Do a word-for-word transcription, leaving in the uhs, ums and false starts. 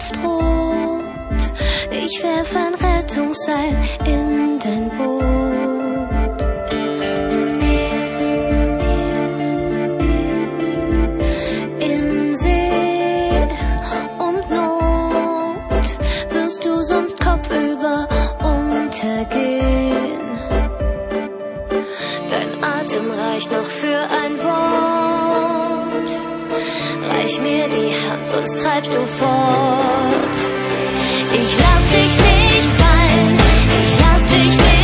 Luft rot. Ich werf ein Rettungsseil in dein Boot. In See und Not wirst du sonst kopfüber untergehen. Dein Atem reicht noch für ein Wort. Reich mir die Hand, sonst treibst du fort. Ich lass dich nicht fallen, ich lass dich nicht